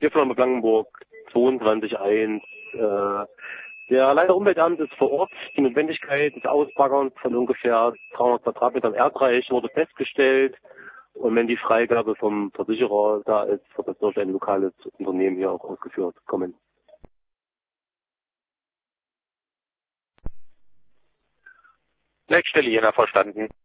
Firma Blankenburg 22.1. Der Leiter Umweltamt ist vor Ort. Die Notwendigkeit des Ausbaggerns von ungefähr 300 Quadratmetern Erdreich wurde festgestellt. Und wenn die Freigabe vom Versicherer da ist, wird das durch ein lokales Unternehmen hier auch ausgeführt kommen. Leitstelle Jena verstanden.